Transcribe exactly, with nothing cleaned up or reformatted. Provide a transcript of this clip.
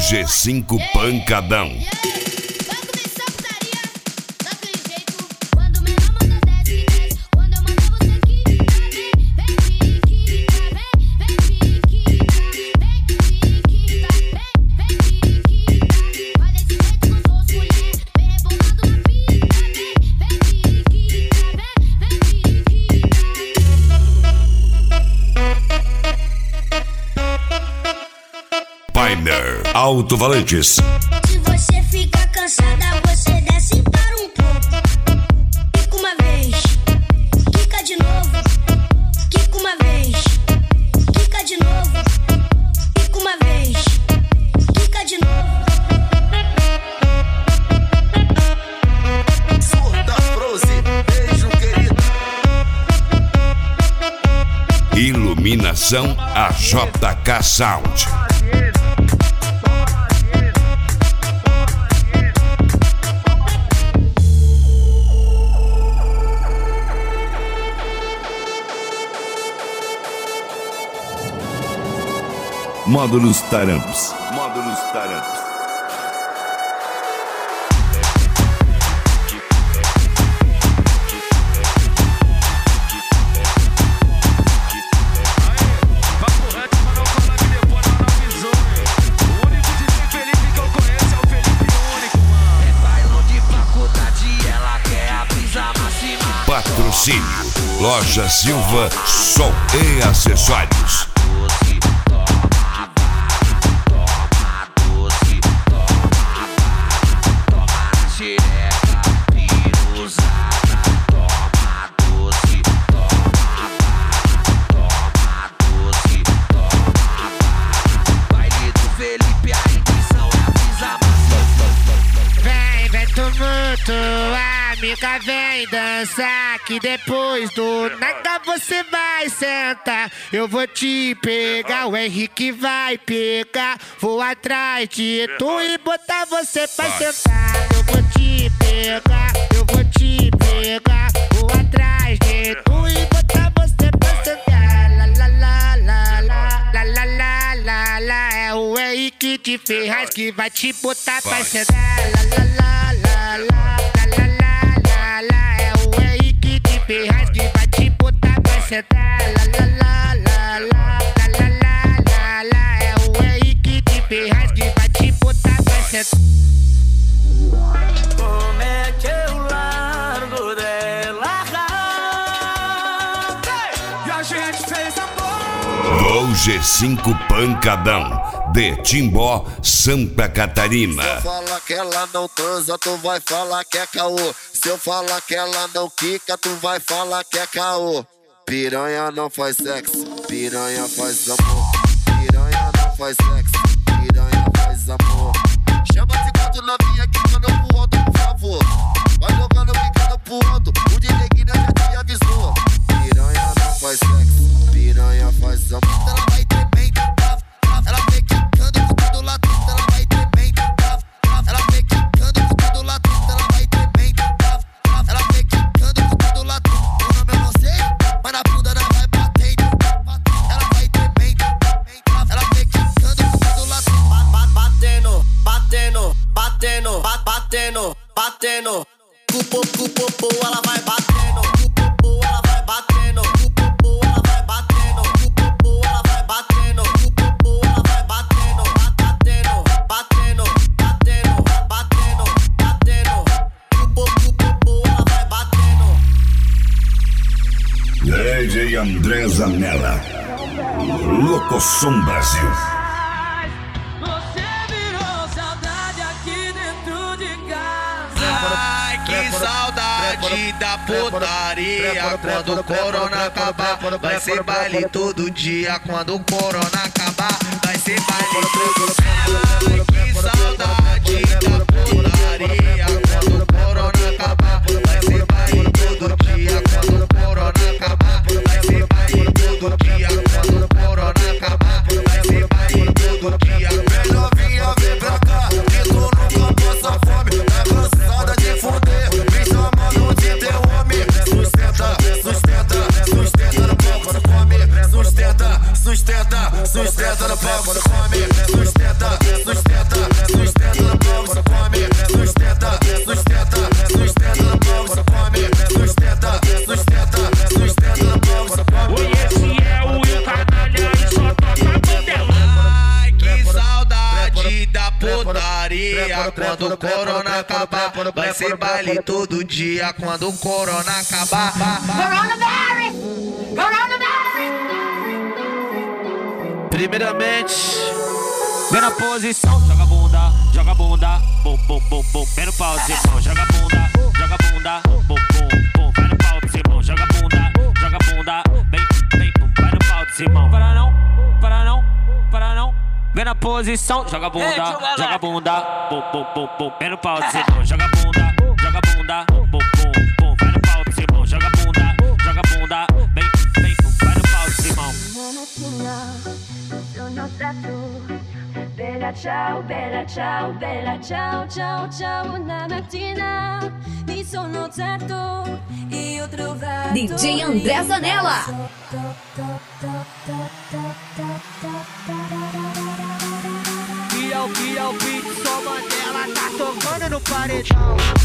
G cinco Pancadão. Alto-Valentes. Se você fica cansada, você desce para um pouco. Quica uma vez, quica de novo. Quica uma vez, quica de novo. Quica uma vez, quica de novo. Surda Froze, beijo querido. Iluminação A J K Sound. Módulos Taramps. Módulos Taramps. Patrocínio Loja Silva Som e Acessórios. Amiga, vem dançar, que depois do nada você vai sentar. Eu vou te pegar, o Henrique vai pegar. Vou atrás de tu e botar você pra sentar. Eu vou te pegar, eu vou te pegar. Vou atrás de tu e botar você pra sentar. La la la la la, la la la la la. É o Henrique de Ferraz que vai te botar pra sentar. La la la la la, la la la. É o Henrique de Ferraz que vai te botar pra sentar. La la la la la, la la la la la. É o Henrique de Ferraz que vai te botar pra sentar. Como é que eu largo dela? E a gente fez amor. O G cinco Pancadão de Timbó, Santa Catarina. Se eu falar que ela não transa, tu vai falar que é caô. Se eu falar que ela não quica, tu vai falar que é caô. Piranha não faz sexo, piranha faz amor. Piranha não faz sexo, piranha faz amor. Chama esse quatro novinha quicando pro alto, por favor. Vai jogando, quicando pro alto, o D J Guina já te avisou. Piranha não faz sexo, piranha faz amor. Ela vai tremendo, ela vem quicando com tudo lá dentro. Ela vai tremendo, ela vem quicando com tudo lá dentro. Ela vai tremendo, ela vem quicando com tudo lá dentro. O nome eu não sei, mas na bunda ela vai batendo. Ela vai tremendo, ela vem quicando com tudo lá dentro. Batendo, batendo, batendo, batendo, batendo. Cupo, cupo, cupo, ela vai batendo. Cupo, cupo, ela vai batendo. Cupo, cupo, ela vai batendo. Cupo, cupo, ela vai batendo. Cupo, cupo, ela vai batendo. Batendo, batendo, batendo, batendo, batendo. Cupo, cupo, cupo, ela vai batendo. D J André Zanella, Locosom Brasil. Saudade da putaria. Quando o corona acabar, vai ser baile todo dia. Quando o corona acabar, vai ser baile todo dia. Que saudade da putaria. Quando o corona acabar, vai ser baile todo dia. Quando o corona acabar, vai ser baile todo dia. Quando o corona acabar, vai ser baile todo dia. Vem novinha, vem pra cá, que tu nunca passa fome. Tá cansada de fuder, vem chamando de teu homem. Sustenta, sustenta, sustenta no palco do fome. Sustenta, sustenta, sustenta no palco do fome. Sustenta, sustenta, quando o corona acabar. Vai ser baile todo dia quando o corona acabar. Coronavirus! Coronavirus! Primeiramente, vem na posição, joga bunda, joga bunda, bum, bum, bum, bum. Vem no pau de mão, joga bunda, joga bunda, bum, bum, bum. Vai no pau de Simão, joga bunda, joga bunda, vem, vem, bum. Vai no pau de Simão. Para não, para não, para não. Vem na posição, joga bunda, joga bunda, bum, bum, bum, bum. Vem no pau de Simão, joga bunda, joga bunda, bum, bum, bum. Vai no pau de Simão, joga bunda, joga bunda, vem, vem, bum. Vai no pau de Simão. Bella ciao, bella ciao, bella ciao, ciao, ciao. Una mattina mi sono alzato e ho trovato D J André Zanella. E é o que é o beat, só Mandela tá tocando no paredão.